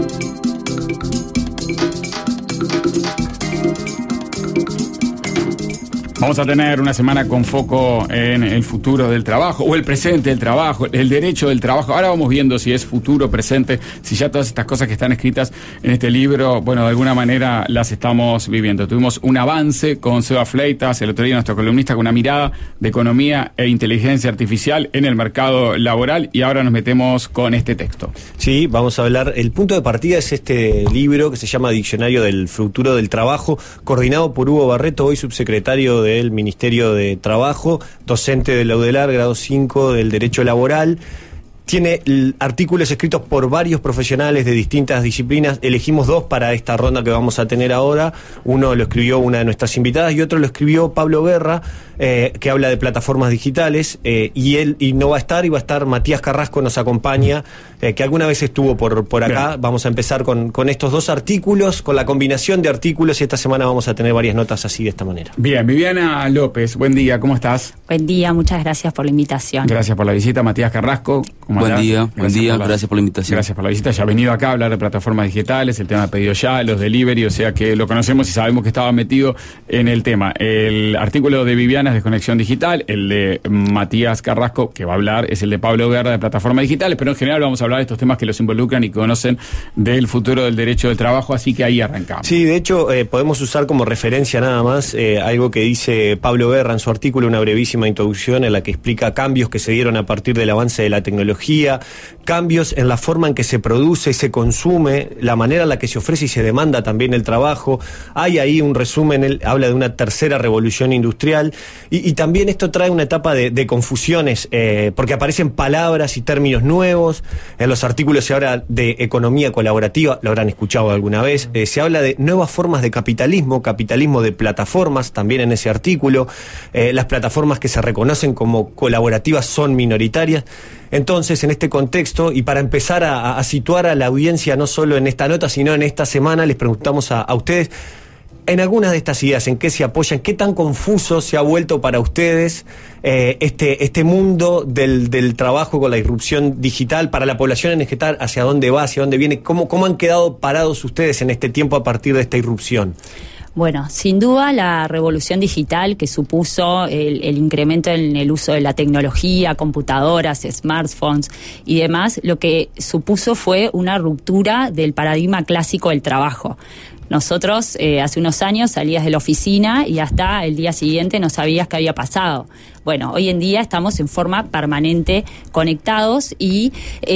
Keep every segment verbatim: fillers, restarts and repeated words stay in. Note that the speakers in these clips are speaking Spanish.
Vamos a tener una semana con foco en el futuro del trabajo o el presente del trabajo, el derecho del trabajo. Ahora vamos viendo si es futuro, presente, si ya todas estas cosas que están escritas en este libro, bueno, de alguna manera las estamos viviendo. Tuvimos un avance con Seba Fleitas, el otro día nuestro columnista, con una mirada de economía e inteligencia artificial en el mercado laboral, y ahora nos metemos con este texto. Sí, vamos a hablar. El punto de partida es este libro que se llama Diccionario del Futuro del Trabajo, coordinado por Hugo Barreto, hoy subsecretario de del Ministerio de Trabajo, docente de la UDELAR, grado cinco del Derecho Laboral. Tiene artículos escritos por varios profesionales de distintas disciplinas. Elegimos dos para esta ronda que vamos a tener ahora. Uno lo escribió una de nuestras invitadas y otro lo escribió Pablo Guerra, eh, que habla de plataformas digitales. Eh, y él y no va a estar, y va a estar Matías Carrasco, nos acompaña, eh, que alguna vez estuvo por, por acá. Bien. Vamos a empezar con, con estos dos artículos, con la combinación de artículos, y esta semana vamos a tener varias notas así de esta manera. Bien, Viviana López, buen día, ¿cómo estás? Buen día, muchas gracias por la invitación. Gracias por la visita. Matías Carrasco, ¿cómo Buen andás? día, Gracias buen día, por la, gracias por la invitación. Gracias por la visita. Ya ha venido acá a hablar de plataformas digitales, el tema de pedido ya, los delivery, o sea que lo conocemos y sabemos que estaba metido en el tema. El artículo de Viviana es de Conexión Digital, el de Matías Carrasco, que va a hablar, es el de Pablo Guerra de plataformas digitales, pero en general vamos a hablar de estos temas que los involucran y conocen del futuro del derecho del trabajo, así que ahí arrancamos. Sí, de hecho, eh, podemos usar como referencia nada más eh, algo que dice Pablo Guerra en su artículo, una brevísima introducción en la que explica cambios que se dieron a partir del avance de la tecnología, cambios en la forma en que se produce y se consume, la manera en la que se ofrece y se demanda también el trabajo. Hay ahí un resumen, él habla de una tercera revolución industrial, y, y también esto trae una etapa de, de confusiones, eh, porque aparecen palabras y términos nuevos. En los artículos se habla de economía colaborativa, lo habrán escuchado alguna vez, eh, se habla de nuevas formas de capitalismo, capitalismo de plataformas, también en ese artículo. Eh, las plataformas que se reconocen como colaborativas son minoritarias. Entonces, en este contexto, y para empezar a, a situar a la audiencia no solo en esta nota, sino en esta semana, les preguntamos a, a ustedes, en algunas de estas ideas, ¿en qué se apoyan? ¿Qué tan confuso se ha vuelto para ustedes eh, este, este mundo del, del trabajo con la irrupción digital para la población en general? ¿Hacia dónde va? ¿Hacia dónde viene? ¿Cómo, cómo han quedado parados ustedes en este tiempo a partir de esta irrupción? Bueno, sin duda la revolución digital que supuso el, el incremento en el uso de la tecnología, computadoras, smartphones y demás, lo que supuso fue una ruptura del paradigma clásico del trabajo. Nosotros eh, hace unos años salías de la oficina y hasta el día siguiente no sabías qué había pasado. Bueno, hoy en día estamos en forma permanente conectados y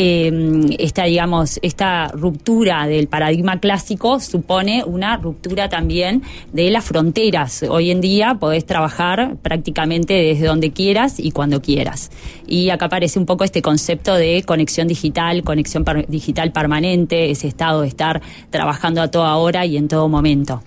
eh, esta, digamos, esta ruptura del paradigma clásico supone una ruptura también de las fronteras. Hoy en día podés trabajar prácticamente desde donde quieras y cuando quieras. Y acá aparece un poco este concepto de conexión digital, conexión per- digital permanente, ese estado de estar trabajando a toda hora y en todo momento.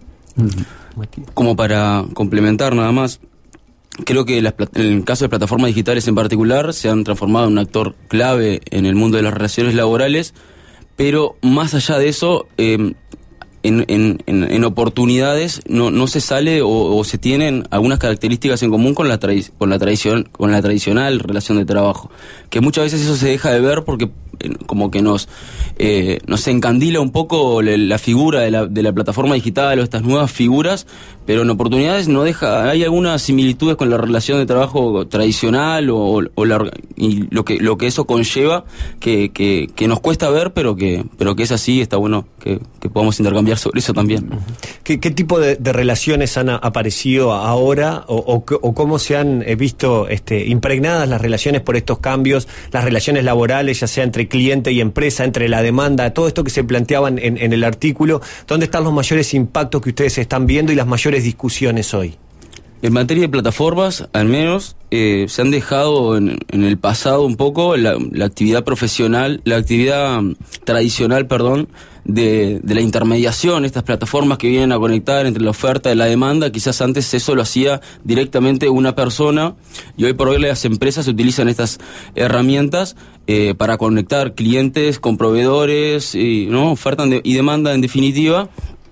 Como para complementar nada más, creo que las, en el caso de plataformas digitales en particular se han transformado en un actor clave en el mundo de las relaciones laborales, pero más allá de eso, eh, en, en, en, en oportunidades no, no se sale o, o se tienen algunas características en común con la, tradi- con la tradición, con la tradicional relación de trabajo, que muchas veces eso se deja de ver porque como que nos eh, nos encandila un poco la, la figura de la, de la plataforma digital o estas nuevas figuras, pero en oportunidades no deja, hay algunas similitudes con la relación de trabajo tradicional o, o la, y lo que lo que eso conlleva que, que, que nos cuesta ver, pero que pero que es así, está bueno que, que podamos intercambiar sobre eso también. ¿Qué, qué tipo de, de relaciones han aparecido ahora o, o, o cómo se han visto este, impregnadas las relaciones por estos cambios, las relaciones laborales, ya sea entre cliente y empresa, entre la demanda, todo esto que se planteaban en, en el artículo? ¿Dónde están los mayores impactos que ustedes están viendo y las mayores discusiones hoy? En materia de plataformas, al menos, eh, se han dejado en, en el pasado un poco la, la actividad profesional, la actividad um, tradicional, perdón, de, de la intermediación, estas plataformas que vienen a conectar entre la oferta y la demanda. Quizás antes eso lo hacía directamente una persona, y hoy por hoy las empresas utilizan estas herramientas eh, para conectar clientes con proveedores, y, ¿no? Oferta y demanda en definitiva,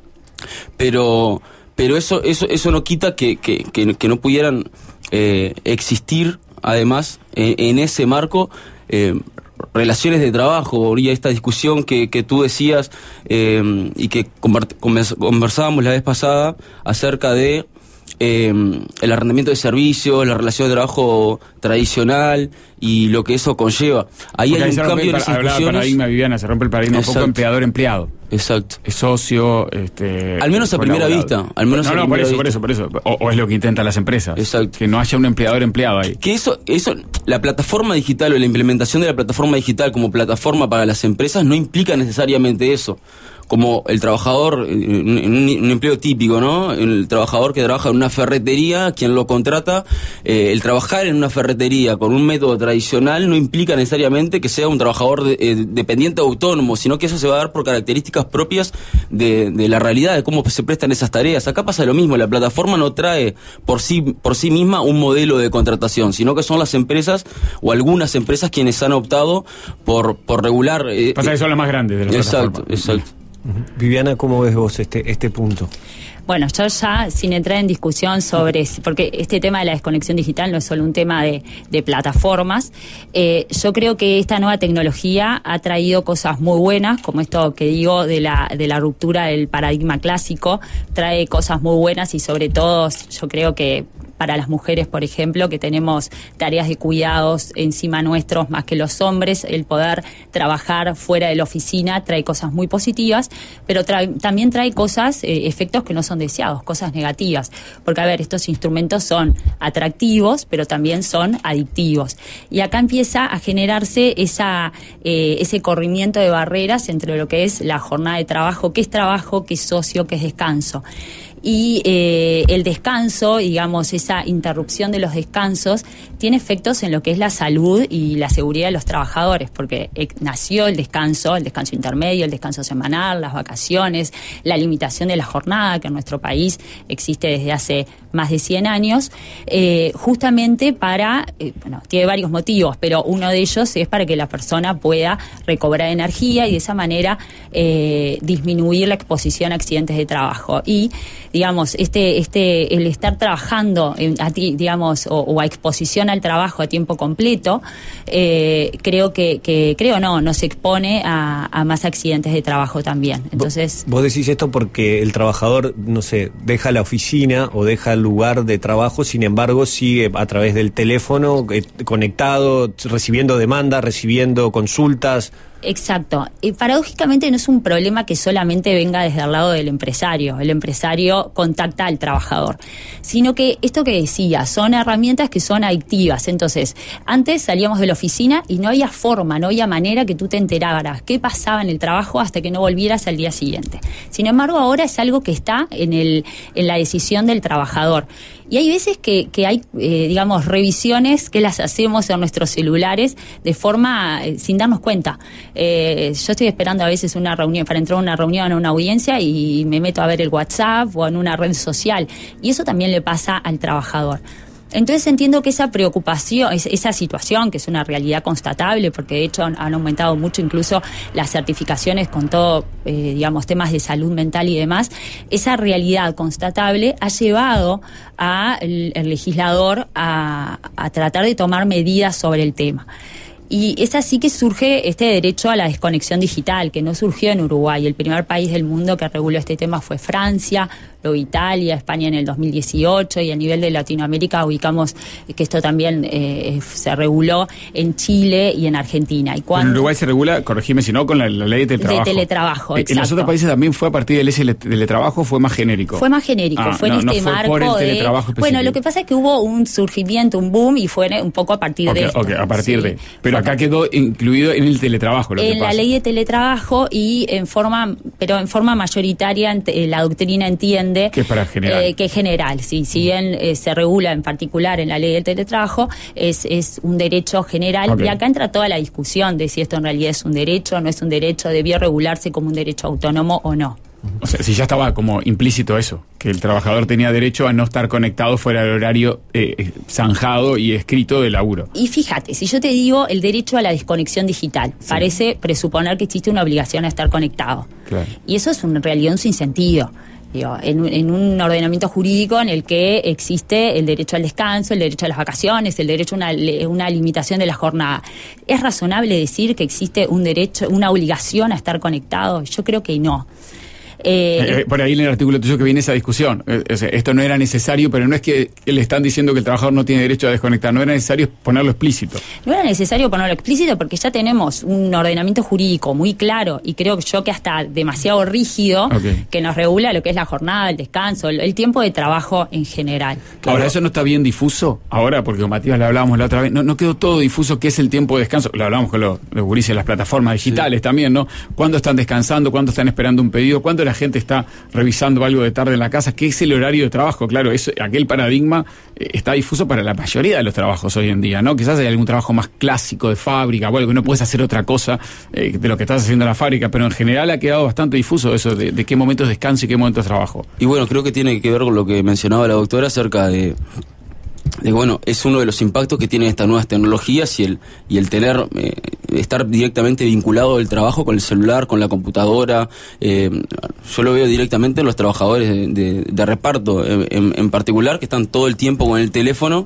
pero... Pero eso eso eso no quita que que, que, que no pudieran eh, existir, además, eh, en ese marco, eh, relaciones de trabajo, y esta discusión que, que tú decías eh, y que conversábamos la vez pasada acerca de eh, el arrendamiento de servicios, la relación de trabajo tradicional y lo que eso conlleva. Ahí Porque hay ahí un cambio en esas hablaba discusiones. paradigma, Viviana, se rompe el paradigma. Exacto. Un poco empleador-empleado. Exacto. Es socio, este... Al menos a primera vista. Al menos no, a no, por eso, vista. por eso, por eso. O, o es lo que intentan las empresas. Exacto. Que no haya un empleador-empleado ahí. Que eso, eso, la plataforma digital o la implementación de la plataforma digital como plataforma para las empresas no implica necesariamente eso. Como el trabajador, en un, un empleo típico, ¿no? El trabajador que trabaja en una ferretería, quien lo contrata, eh, el trabajar en una ferretería con un método tradicional no implica necesariamente que sea un trabajador de, eh, dependiente o autónomo, sino que eso se va a dar por características propias de, de la realidad, de cómo se prestan esas tareas. Acá pasa lo mismo, la plataforma no trae por sí, por sí misma un modelo de contratación, sino que son las empresas o algunas empresas quienes han optado por, por regular... Eh, pasa que son las más grandes de la exacto, plataforma. Exacto. Viviana, ¿cómo ves vos este, este punto? Bueno, yo ya, sin entrar en discusión sobre, porque este tema de la desconexión digital no es solo un tema de, de plataformas, eh, yo creo que esta nueva tecnología ha traído cosas muy buenas, como esto que digo de la, de la ruptura del paradigma clásico, trae cosas muy buenas y sobre todo yo creo que para las mujeres, por ejemplo, que tenemos tareas de cuidados encima nuestros más que los hombres, el poder trabajar fuera de la oficina trae cosas muy positivas, pero trae, también trae cosas, eh, efectos que no son deseados, cosas negativas. Porque, a ver, estos instrumentos son atractivos, pero también son adictivos. Y acá empieza a generarse esa, eh, ese corrimiento de barreras entre lo que es la jornada de trabajo, qué es trabajo, qué es ocio, qué es descanso. Y eh, el descanso, digamos, esa interrupción de los descansos, tiene efectos en lo que es la salud y la seguridad de los trabajadores, porque eh, nació el descanso, el descanso intermedio, el descanso semanal, las vacaciones, la limitación de la jornada, que en nuestro país existe desde hace más de cien años, eh, justamente para, eh, bueno, tiene varios motivos, pero uno de ellos es para que la persona pueda recobrar energía y de esa manera eh, disminuir la exposición a accidentes de trabajo. Y digamos, este, este, el estar trabajando, en, a ti, digamos, o, o a exposición al trabajo a tiempo completo, eh, creo que, que, creo no, nos expone a, a más accidentes de trabajo también. Entonces, vos decís esto porque el trabajador, no sé, deja la oficina o deja el lugar de trabajo, sin embargo, sigue a través del teléfono eh, conectado, recibiendo demandas, recibiendo consultas. Exacto. Y paradójicamente no es un problema que solamente venga desde el lado del empresario. El empresario contacta al trabajador. Sino que esto que decía, son herramientas que son adictivas. Entonces, antes salíamos de la oficina y no había forma, no había manera que tú te enteraras qué pasaba en el trabajo hasta que no volvieras al día siguiente. Sin embargo, ahora es algo que está en, el, en la decisión del trabajador. Y hay veces que, que hay, eh, digamos, revisiones que las hacemos en nuestros celulares de forma, eh, sin darnos cuenta. Eh, yo estoy esperando a veces una reunión, para entrar a una reunión o una audiencia y me meto a ver el WhatsApp o en una red social. Y eso también le pasa al trabajador. Entonces entiendo que esa preocupación, esa situación, que es una realidad constatable, porque de hecho han aumentado mucho incluso las certificaciones con todo, eh, digamos, temas de salud mental y demás, esa realidad constatable ha llevado al legislador a, a tratar de tomar medidas sobre el tema. Y es así que surge este derecho a la desconexión digital, que no surgió en Uruguay. El primer país del mundo que reguló este tema fue Francia, luego Italia, España en el dos mil dieciocho, y a nivel de Latinoamérica ubicamos que esto también eh, se reguló en Chile y en Argentina. Y cuando, en Uruguay se regula, corregime si no, con la, la ley de teletrabajo. De teletrabajo, eh, exacto. ¿En los otros países también fue a partir del ese teletrabajo, fue más genérico? Fue más genérico, ah, fue no, en este no fue marco por el de... teletrabajo específico. Bueno, lo que pasa es que hubo un surgimiento, un boom, y fue un poco a partir okay, de esto. Ok, a partir sí. de... Pero acá quedó incluido en el teletrabajo, lo en que la pasa. ley de teletrabajo y en forma, pero en forma mayoritaria la doctrina entiende que es para general, eh, que es general, sí, si bien eh, se regula en particular en la ley del teletrabajo, es, es un derecho general, okay. Y acá entra toda la discusión de si esto en realidad es un derecho o no es un derecho, debió regularse como un derecho autónomo o no. O sea, si ya estaba como implícito eso, que el trabajador tenía derecho a no estar conectado fuera del horario eh, zanjado y escrito de laburo. Y fíjate, si yo te digo el derecho a la desconexión digital, sí. Parece presuponer que existe una obligación a estar conectado. Claro. Y eso es en realidad un sinsentido. Digo, en, en un ordenamiento jurídico en el que existe el derecho al descanso, el derecho a las vacaciones, el derecho a una, una limitación de la jornada. ¿Es razonable decir que existe un derecho, una obligación a estar conectado? Yo creo que no. Eh, eh, por ahí en el artículo tuyo que viene esa discusión. Eh, o sea, esto no era necesario, pero no es que le están diciendo que el trabajador no tiene derecho a desconectar, no era necesario ponerlo explícito. No era necesario ponerlo explícito porque ya tenemos un ordenamiento jurídico muy claro y creo yo que hasta demasiado rígido, okay, que nos regula lo que es la jornada, el descanso, el, el tiempo de trabajo en general. Claro. Ahora, ¿eso no está bien difuso? Ahora, porque con Matías le hablábamos la otra vez, no, no quedó todo difuso qué es el tiempo de descanso. Lo hablamos con los, los gurises de las plataformas digitales, sí, también, ¿no? ¿Cuándo están descansando? ¿Cuándo están esperando un pedido? ¿Cuándo la gente está revisando algo de tarde en la casa? ¿Qué es el horario de trabajo? Claro, eso, aquel paradigma eh, está difuso para la mayoría de los trabajos hoy en día, ¿no? Quizás hay algún trabajo más clásico de fábrica, bueno, que no puedes hacer otra cosa eh, de lo que estás haciendo en la fábrica, pero en general ha quedado bastante difuso eso de, de qué momentos es descanso y qué momentos es trabajo. Y bueno, creo que tiene que ver con lo que mencionaba la doctora acerca de de bueno, es uno de los impactos que tienen estas nuevas tecnologías y el y el tener eh, estar directamente vinculado al trabajo con el celular, con la computadora. Eh, yo lo veo directamente en los trabajadores de, de, de reparto, en, en particular, que están todo el tiempo con el teléfono,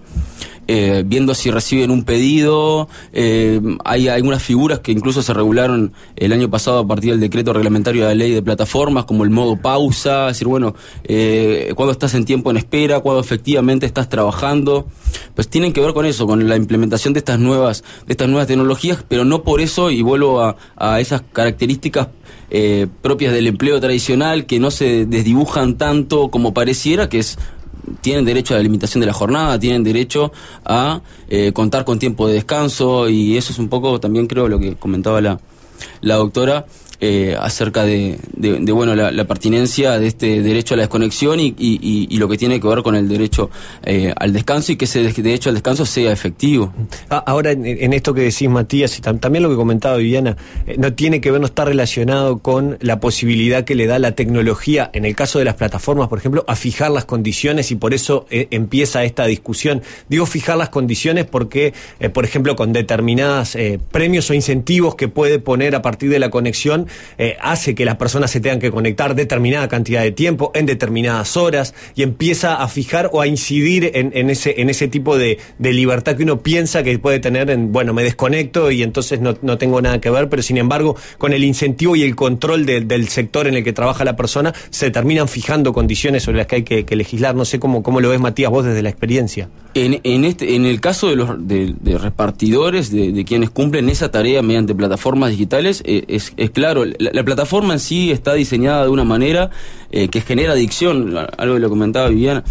eh, viendo si reciben un pedido. Eh, hay algunas figuras que incluso se regularon el año pasado a partir del decreto reglamentario de la ley de plataformas, como el modo pausa, es decir, bueno, eh, cuando estás en tiempo en espera, cuando efectivamente estás trabajando, pues tienen que ver con eso, con la implementación de estas nuevas, de estas nuevas tecnologías, pero no por eso, y vuelvo a, a esas características eh, propias del empleo tradicional, que no se desdibujan tanto como pareciera, que es tienen derecho a la limitación de la jornada, tienen derecho a eh, contar con tiempo de descanso, y eso es un poco también creo lo que comentaba la, la doctora eh, acerca de, de, de bueno la, la pertinencia de este derecho a la desconexión y, y, y lo que tiene que ver con el derecho eh, al descanso, y que ese derecho al descanso sea efectivo. Ahora, en, en esto que decís, Matías, y tam, también lo que comentaba Viviana, eh, no tiene que ver, no está relacionado con la posibilidad que le da la tecnología, en el caso de las plataformas, por ejemplo, a fijar las condiciones, y por eso eh, empieza esta discusión. Digo fijar las condiciones porque, eh, por ejemplo, con determinadas eh, premios o incentivos que puede poner a partir de la conexión, Eh, hace que las personas se tengan que conectar determinada cantidad de tiempo, en determinadas horas, y empieza a fijar o a incidir en, en ese en ese tipo de, de libertad que uno piensa que puede tener en, bueno, me desconecto y entonces no, no tengo nada que ver, pero sin embargo, con el incentivo y el control de, del sector en el que trabaja la persona, se terminan fijando condiciones sobre las que hay que, que legislar. No sé cómo, cómo lo ves, Matías, vos desde la experiencia. En, en este en el caso de los de, de repartidores, de, de quienes cumplen esa tarea mediante plataformas digitales, eh, es, es claro, la, la plataforma en sí está diseñada de una manera eh, que genera adicción, algo que lo comentaba Viviana.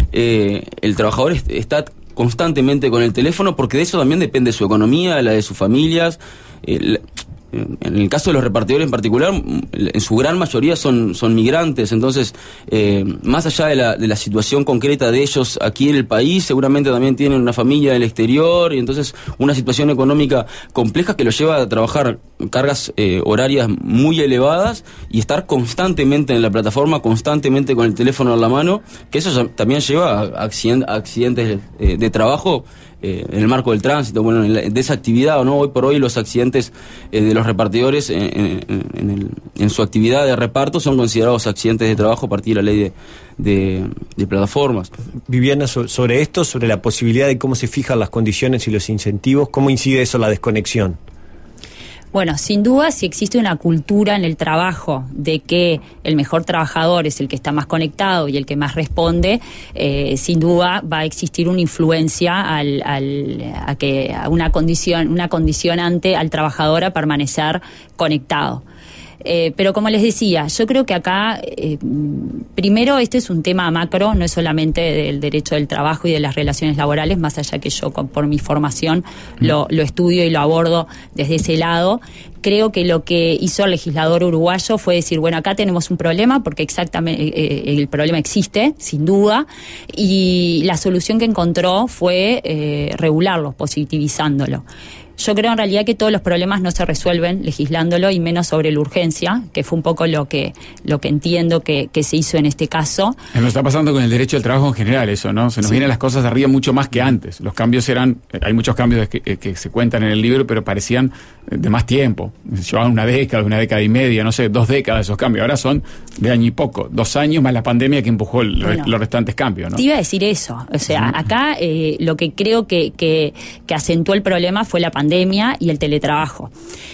Eh, el trabajador est- está constantemente con el teléfono porque de eso también depende su economía, la de sus familias. Eh, la, En el caso de los repartidores en particular, en su gran mayoría son, son migrantes, entonces, eh, más allá de la, de la situación concreta de ellos aquí en el país, seguramente también tienen una familia del exterior, y entonces una situación económica compleja que los lleva a trabajar cargas eh, horarias muy elevadas y estar constantemente en la plataforma, constantemente con el teléfono en la mano, que eso también lleva a accident, a accidentes eh, de trabajo, Eh, en el marco del tránsito, bueno, en la, de esa actividad, ¿no? Hoy por hoy los accidentes eh, de los repartidores en, en, en, el, en su actividad de reparto son considerados accidentes de trabajo a partir de la ley de, de, de plataformas. Viviana, sobre esto, sobre la posibilidad de cómo se fijan las condiciones y los incentivos, ¿cómo incide eso en la desconexión? Bueno, sin duda, si existe una cultura en el trabajo de que el mejor trabajador es el que está más conectado y el que más responde, eh, sin duda va a existir una influencia al, al, a que a una condición, una condicionante al trabajador a permanecer conectado. Eh, pero como les decía, yo creo que acá, eh, primero, este es un tema macro, no es solamente del derecho del trabajo y de las relaciones laborales, más allá que yo con, por mi formación lo, lo estudio y lo abordo desde ese lado. Creo que lo que hizo el legislador uruguayo fue decir, bueno, acá tenemos un problema, porque exactamente eh, el problema existe, sin duda, y la solución que encontró fue eh, regularlo, positivizándolo. Yo creo en realidad que todos los problemas no se resuelven legislándolo y menos sobre la urgencia, que fue un poco lo que lo que entiendo que, que se hizo en este caso. Nos está pasando con el derecho al trabajo en general eso, ¿no? Se nos sí. vienen las cosas de arriba mucho más que antes. Los cambios eran, hay muchos cambios que, que se cuentan en el libro, pero parecían de más tiempo. Llevaban una década, una década y media, no sé, dos décadas esos cambios. Ahora son de año y poco, dos años más la pandemia que empujó el, bueno, los restantes cambios, ¿no? Te iba a decir eso. O sea, uh-huh. acá eh, lo que creo que, que, que acentuó el problema fue la pandemia y el teletrabajo.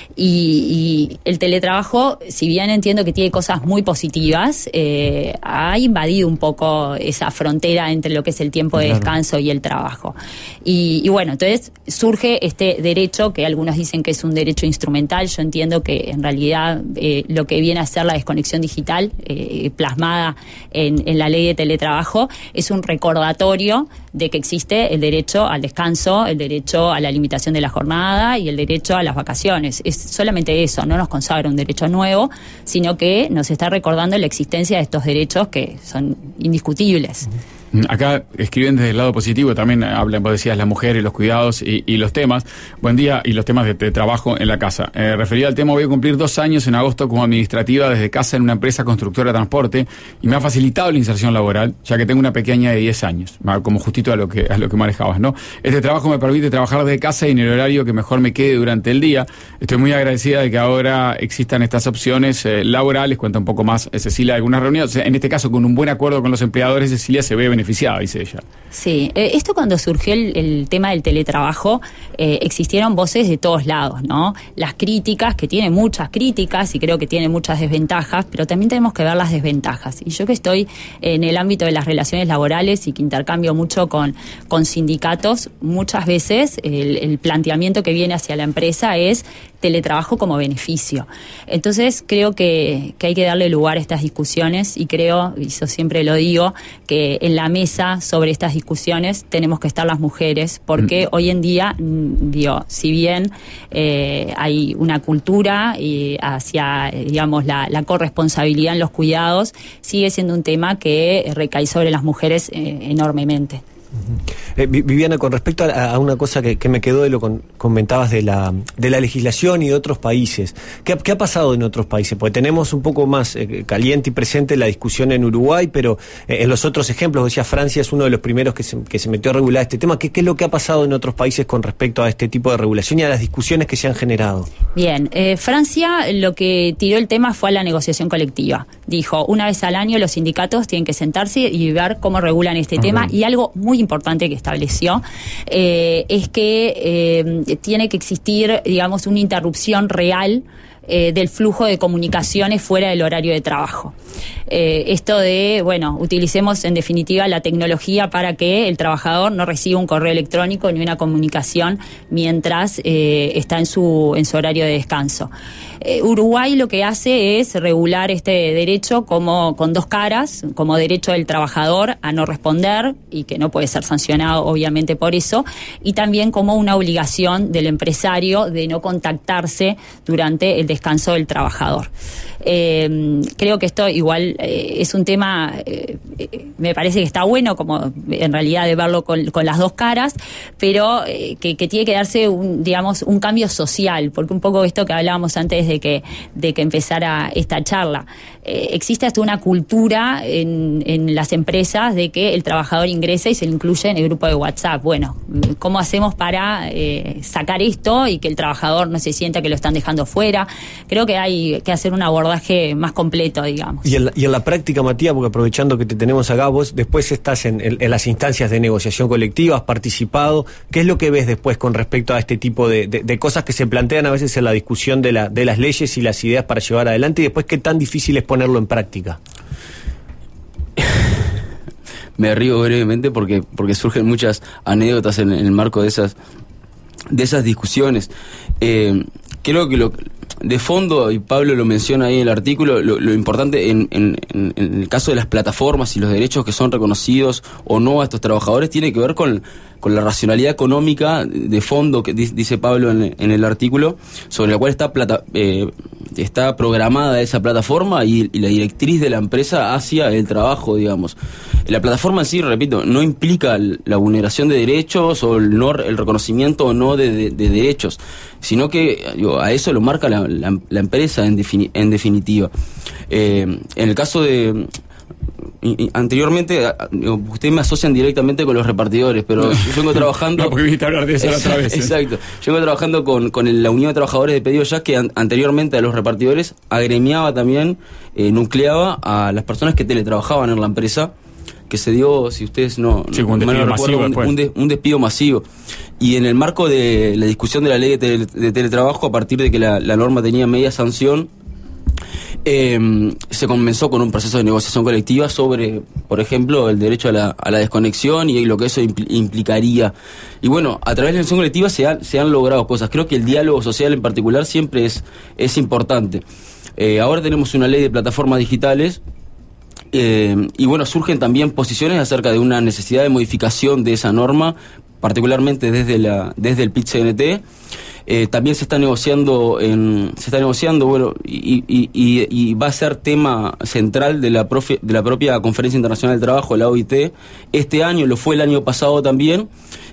Y, y el teletrabajo, si bien entiendo que tiene cosas muy positivas, eh, ha invadido un poco esa frontera entre lo que es el tiempo de claro. descanso y el trabajo. Y, y bueno, entonces surge este derecho que algunos dicen que es un derecho instrumental. Yo entiendo que en realidad eh, lo que viene a ser la desconexión digital eh, plasmada en, en la ley de teletrabajo es un recordatorio de que existe el derecho al descanso, el derecho a la limitación de la jornada y el derecho a las vacaciones. Es solamente eso, no nos consagra un derecho nuevo, sino que nos está recordando la existencia de estos derechos que son indiscutibles. Acá escriben desde el lado positivo, también hablan, vos decías, las mujeres, los cuidados y, y los temas. Buen día, y los temas de, de trabajo en la casa. Eh, referido al tema, voy a cumplir dos años en agosto como administrativa desde casa en una empresa constructora de transporte y me ha facilitado la inserción laboral, ya que tengo una pequeña de diez años, como justito a lo que a lo que manejabas, ¿no? Este trabajo me permite trabajar desde casa y en el horario que mejor me quede durante el día. Estoy muy agradecida de que ahora existan estas opciones eh, laborales. Cuenta un poco más eh, Cecilia de algunas reuniones. En este caso, con un buen acuerdo con los empleadores, Cecilia se ve beneficiada, dice ella. Sí, eh, esto cuando surgió el, el tema del teletrabajo, eh, existieron voces de todos lados, ¿no? Las críticas, que tiene muchas críticas y creo que tiene muchas desventajas, pero también tenemos que ver las desventajas. Y yo que estoy en el ámbito de las relaciones laborales y que intercambio mucho con, con sindicatos, muchas veces el, el planteamiento que viene hacia la empresa es teletrabajo como beneficio. Entonces creo que, que hay que darle lugar a estas discusiones y creo, y yo siempre lo digo, que en la mesa sobre estas discusiones tenemos que estar las mujeres, porque mm. hoy en día, digo, si bien eh, hay una cultura y hacia, digamos, la, la corresponsabilidad en los cuidados, sigue siendo un tema que recae sobre las mujeres eh, enormemente. Eh, Viviana, con respecto a, a una cosa que, que me quedó de lo que comentabas de la, de la legislación y de otros países, ¿qué, qué ha pasado en otros países? Porque tenemos un poco más eh, caliente y presente la discusión en Uruguay, pero eh, en los otros ejemplos, decía, Francia es uno de los primeros que se, que se metió a regular este tema. ¿Qué, ¿Qué es lo que ha pasado en otros países con respecto a este tipo de regulación y a las discusiones que se han generado? Bien, eh, Francia lo que tiró el tema fue a la negociación colectiva. Dijo, una vez al año los sindicatos tienen que sentarse y ver cómo regulan este uh-huh. tema, y algo muy importante que estableció eh, es que eh, tiene que existir, digamos, una interrupción real eh, del flujo de comunicaciones fuera del horario de trabajo. Eh, esto de, bueno, utilicemos en definitiva la tecnología para que el trabajador no reciba un correo electrónico ni una comunicación mientras eh, está en su, en su horario de descanso. Eh, Uruguay lo que hace es regular este derecho como con dos caras, como derecho del trabajador a no responder y que no puede ser sancionado obviamente por eso, y también como una obligación del empresario de no contactarse durante el descanso del trabajador. Eh, creo que esto igual eh, es un tema, eh, eh, me parece que está bueno como en realidad de verlo con, con las dos caras, pero eh, que, que tiene que darse un, digamos, un cambio social, porque un poco esto que hablábamos antes de que, de que empezara esta charla, eh, existe hasta una cultura en, en las empresas de que el trabajador ingresa y se le incluye en el grupo de WhatsApp. Bueno, ¿cómo hacemos para eh, sacar esto y que el trabajador no se sienta que lo están dejando fuera? Creo que hay que hacer un abordaje más completo, digamos. Y en la, y en la práctica, Matías, porque aprovechando que te tenemos acá, vos después estás en, en, en las instancias de negociación colectiva, has participado. ¿Qué es lo que ves después con respecto a este tipo de, de, de cosas que se plantean a veces en la discusión de, la, de las leyes y las ideas para llevar adelante, y después qué tan difícil es ponerlo en práctica? Me río brevemente porque, porque surgen muchas anécdotas en, en el marco de esas, de esas discusiones. Eh, creo que lo de fondo, y Pablo lo menciona ahí en el artículo, lo, lo importante en, en, en, en el caso de las plataformas y los derechos que son reconocidos o no a estos trabajadores tiene que ver con, con la racionalidad económica de fondo que dice Pablo en, en el artículo, sobre la cual está plata, eh, está programada esa plataforma y, y la directriz de la empresa hacia el trabajo, digamos. La plataforma en sí, repito, no implica la vulneración de derechos o el, no, el reconocimiento o no de, de, de derechos, sino que digo, a eso lo marca la, la, la empresa en, defini, en definitiva. Eh, en el caso de... Y, y anteriormente, ustedes me asocian directamente con los repartidores, pero yo vengo trabajando... No, porque viniste a hablar de eso la otra vez. Exacto. ¿eh? Yo vengo trabajando con, con el, la Unión de Trabajadores de Pedidos Ya, que an, anteriormente a los repartidores agremiaba también, eh, nucleaba a las personas que teletrabajaban en la empresa, que se dio, si ustedes no, sí, no un, me recuerdo, un, un, de, un despido masivo. Y en el marco de la discusión de la ley de, tele, de teletrabajo, a partir de que la, la norma tenía media sanción, Eh, se comenzó con un proceso de negociación colectiva sobre, por ejemplo, el derecho a la, a la desconexión y lo que eso impl- implicaría. Y bueno, a través de la negociación colectiva se, ha, se han logrado cosas. Creo que el diálogo social en particular siempre es, es importante. Eh, ahora tenemos una ley de plataformas digitales eh, y bueno, surgen también posiciones acerca de una necesidad de modificación de esa norma, particularmente desde, la, desde el P I T C N T. Eh, también se está negociando, en, se está negociando, bueno, y, y, y, y va a ser tema central de la, profe, de la propia Conferencia Internacional del Trabajo, la O I T. Este año, lo fue el año pasado también,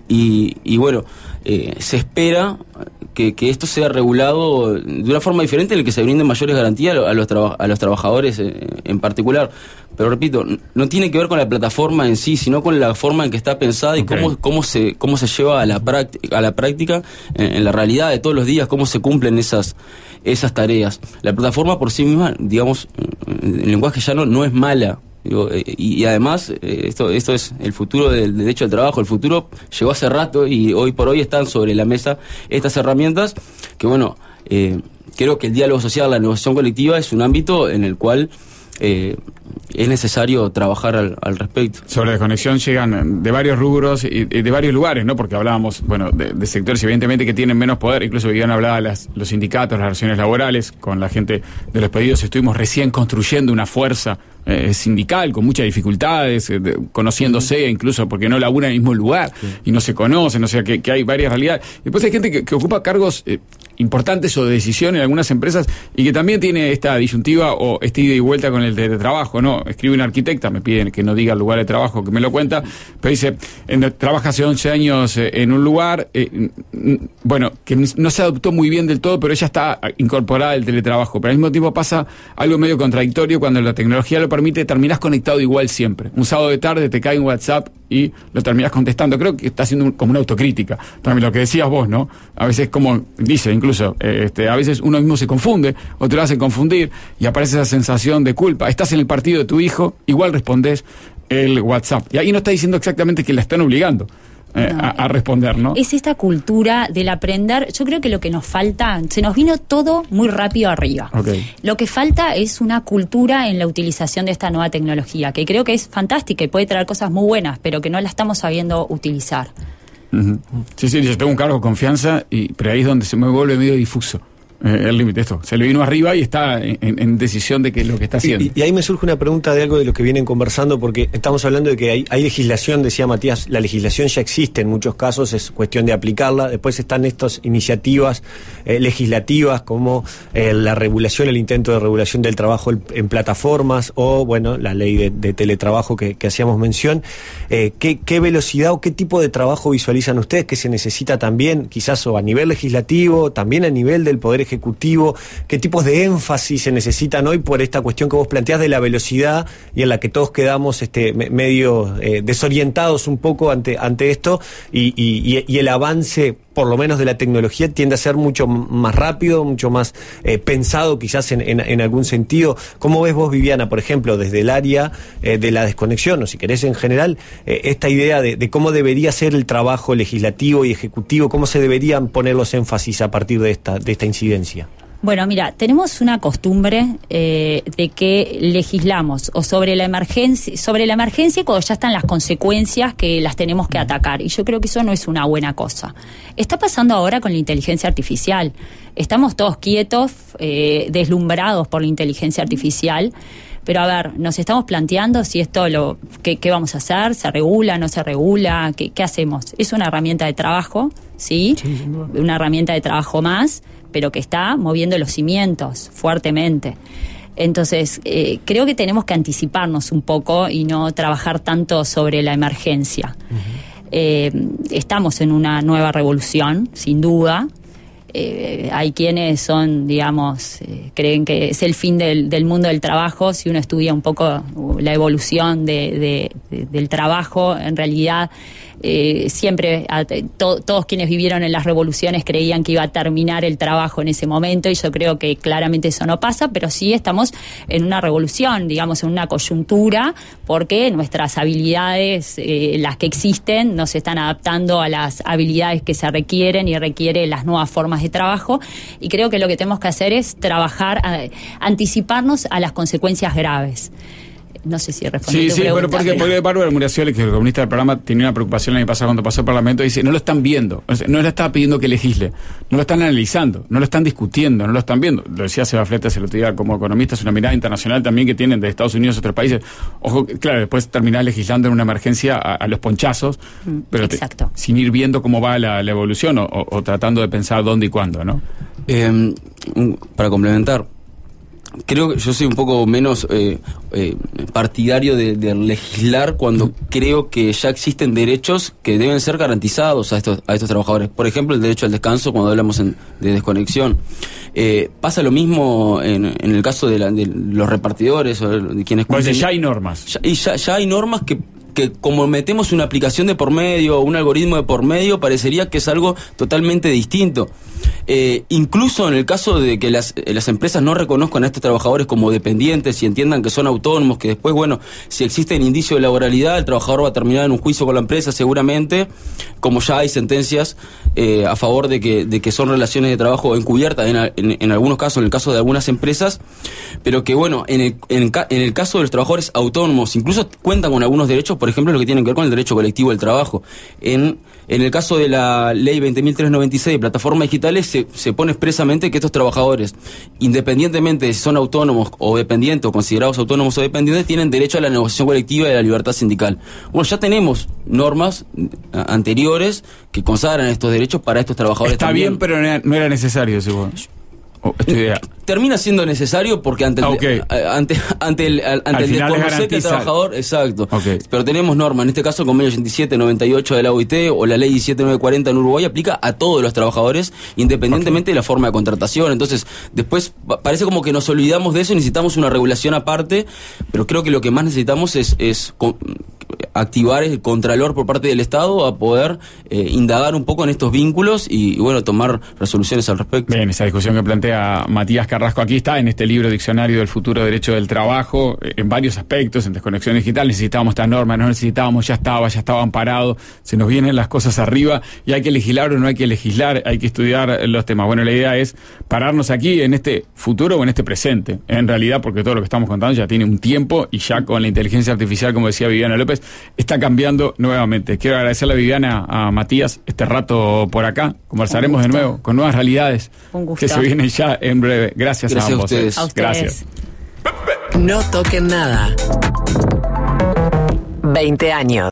y, y bueno, eh, se espera que, que esto sea regulado de una forma diferente en la que se brinden mayores garantías a los, traba, a los trabajadores en, en particular. Pero repito, no tiene que ver con la plataforma en sí, sino con la forma en que está pensada y okay. cómo, cómo, se, cómo se lleva a la práctica, a la práctica en, en la realidad de todos los días, cómo se cumplen esas, esas tareas. La plataforma por sí misma, digamos, en el lenguaje llano, no es mala. Digo, y, y además, esto, esto es el futuro del derecho al trabajo. El futuro llegó hace rato y hoy por hoy están sobre la mesa estas herramientas que, bueno, eh, creo que el diálogo social, la negociación colectiva es un ámbito en el cual Eh, es necesario trabajar al, al respecto. Sobre la desconexión llegan de varios rubros y, y de varios lugares, ¿no? Porque hablábamos, bueno, de, de sectores evidentemente que tienen menos poder. Incluso Viviana hablaba de las, los sindicatos, las relaciones laborales. Con la gente de los pedidos estuvimos recién construyendo una fuerza eh, sindical con muchas dificultades, eh, de, conociéndose uh-huh. incluso porque no laburan en el mismo lugar sí. y no se conocen, o sea que, que hay varias realidades. Después hay gente que, que ocupa cargos eh, importantes o de decisión en algunas empresas y que también tiene esta disyuntiva o este ida y vuelta con el teletrabajo, ¿no? Escribe una arquitecta, me piden que no diga el lugar de trabajo, que me lo cuenta, pero dice, en, trabaja hace once años eh, en un lugar, eh, bueno, que no se adoptó muy bien del todo, pero ella está incorporada al teletrabajo, pero al mismo tiempo pasa algo medio contradictorio cuando la tecnología lo permite, terminás conectado igual siempre. Un sábado de tarde te cae un WhatsApp y lo terminás contestando. Creo que está haciendo un, como una autocrítica. También lo que decías vos, ¿no? A veces, como dice incluso, eh, este, a veces uno mismo se confunde o te lo hace confundir y aparece esa sensación de culpa. Estás en el partido de tu hijo, igual respondés el WhatsApp. Y ahí no está diciendo exactamente que la están obligando eh, no, a, a responder, ¿no? Es esta cultura del aprender. Yo creo que lo que nos falta, se nos vino todo muy rápido arriba. Okay. Lo que falta es una cultura en la utilización de esta nueva tecnología, que creo que es fantástica y puede traer cosas muy buenas, pero que no la estamos sabiendo utilizar. Uh-huh. Sí, sí, yo tengo un cargo de confianza, y, pero ahí es donde se me vuelve medio difuso. Eh, el límite, esto, se le vino arriba y está en, en decisión de que lo que está haciendo. Y, y ahí me surge una pregunta de algo de lo que vienen conversando, porque estamos hablando de que hay, hay legislación, decía Matías, la legislación ya existe en muchos casos, es cuestión de aplicarla. Después están estas iniciativas eh, legislativas como eh, la regulación, el intento de regulación del trabajo en plataformas o, bueno, la ley de, de teletrabajo que, que hacíamos mención. Eh, ¿qué, ¿Qué velocidad o qué tipo de trabajo visualizan ustedes que se necesita también, quizás o a nivel legislativo, también a nivel del Poder Ejecutivo? ¿Qué tipos de énfasis se necesitan hoy por esta cuestión que vos planteás de la velocidad y en la que todos quedamos este, medio eh, desorientados un poco ante, ante esto y, y, y el avance, por lo menos de la tecnología, tiende a ser mucho más rápido, mucho más eh, pensado quizás en, en, en algún sentido? ¿Cómo ves vos, Viviana, por ejemplo, desde el área eh, de la desconexión, o si querés en general, eh, esta idea de, de cómo debería ser el trabajo legislativo y ejecutivo, cómo se deberían poner los énfasis a partir de esta, de esta incidencia? Bueno, mira, tenemos una costumbre eh, de que legislamos o sobre la emergencia, sobre la emergencia cuando ya están las consecuencias que las tenemos que atacar. Y yo creo que eso no es una buena cosa. Está pasando ahora con la inteligencia artificial. Estamos todos quietos, eh, deslumbrados por la inteligencia artificial. Pero a ver, nos estamos planteando si esto lo, qué, qué vamos a hacer, se regula, no se regula, qué, qué hacemos. Es una herramienta de trabajo, ¿sí? sí una herramienta de trabajo más, pero que está moviendo los cimientos fuertemente. Entonces, eh, creo que tenemos que anticiparnos un poco y no trabajar tanto sobre la emergencia. Uh-huh. Eh, estamos en una nueva revolución, sin duda. Eh, hay quienes son, digamos, eh, creen que es el fin del, del mundo del trabajo. Si uno estudia un poco la evolución de, de, de, del trabajo, en realidad eh, siempre a, to, todos quienes vivieron en las revoluciones creían que iba a terminar el trabajo en ese momento, y yo creo que claramente eso no pasa, pero sí estamos en una revolución, digamos, en una coyuntura, porque nuestras habilidades, eh, las que existen, no se están adaptando a las habilidades que se requieren y requiere las nuevas formas de trabajo, y creo que lo que tenemos que hacer es trabajar, a, anticiparnos a las consecuencias graves. No sé si respondí sí, tu sí, pregunta. Pero porque, porque Bárbara Muraccioli, que es el comunista del programa, tenía una preocupación el año pasado cuando pasó el Parlamento, dice, no lo están viendo, no le está pidiendo que legisle, no lo están analizando, no lo están discutiendo, no lo están viendo. Lo decía Seba Fletes el otro día como economista, es una mirada internacional también que tienen de Estados Unidos y otros países. Ojo, claro, después terminar legislando en una emergencia a, a los ponchazos, mm, pero te, sin ir viendo cómo va la, la evolución o, o, o tratando de pensar dónde y cuándo, ¿no? Eh, para complementar, creo que yo soy un poco menos eh, eh, partidario de, de legislar cuando creo que ya existen derechos que deben ser garantizados a estos a estos trabajadores. Por ejemplo, el derecho al descanso, cuando hablamos en, de desconexión. Eh, pasa lo mismo en, en el caso de, la, de los repartidores o de quienes... Pues ya hay normas. Ya, y ya, ya hay normas que... que como metemos una aplicación de por medio, un algoritmo de por medio, parecería que es algo totalmente distinto. Eh, incluso en el caso de que las, las empresas no reconozcan a estos trabajadores como dependientes y entiendan que son autónomos, que después, bueno, si existen indicios de laboralidad, el trabajador va a terminar en un juicio con la empresa seguramente, como ya hay sentencias eh, a favor de que, de que son relaciones de trabajo encubiertas en, en, en algunos casos, en el caso de algunas empresas, pero que, bueno, en el, en, en el caso de los trabajadores autónomos, incluso cuentan con algunos derechos, por ejemplo, lo que tienen que ver con el derecho colectivo del trabajo. En, en el caso de la ley veinte mil trescientos noventa y seis de plataformas digitales, se, se pone expresamente que estos trabajadores, independientemente de si son autónomos o dependientes, o considerados autónomos o dependientes, tienen derecho a la negociación colectiva y a la libertad sindical. Bueno, ya tenemos normas anteriores que consagran estos derechos para estos trabajadores. Está también. bien, pero no era necesario, seguro. Oh, termina siendo necesario porque ante el, okay. ante, ante el, ante el desconocer que el trabajador, exacto, okay. Pero tenemos normas, en este caso el convenio ochenta y siete noventa y ocho de la O I T o la ley diecisiete mil novecientos cuarenta en Uruguay aplica a todos los trabajadores independientemente okay. de la forma de contratación. Entonces después parece como que nos olvidamos de eso y necesitamos una regulación aparte, pero creo que lo que más necesitamos es, es con, activar el contralor por parte del Estado a poder eh, indagar un poco en estos vínculos y, y bueno, tomar resoluciones al respecto. Bien, esa discusión que plantea Matías Carrasco aquí está en este libro Diccionario del Futuro Derecho del Trabajo, en varios aspectos, en desconexión digital. Necesitábamos esta norma, no necesitábamos, ya estaba, ya estaba amparado, se nos vienen las cosas arriba y hay que legislar o no hay que legislar, hay que estudiar los temas. Bueno, la idea es pararnos aquí en este futuro o en este presente, en realidad, porque todo lo que estamos contando ya tiene un tiempo y ya con la inteligencia artificial, como decía Viviana López, está cambiando nuevamente. Quiero agradecerle a Viviana, a Matías, este rato por acá. Conversaremos de nuevo con nuevas realidades que se vienen ya en breve. Gracias, Gracias a ambos. A ustedes. A ustedes. Gracias. No toquen nada. veinte años.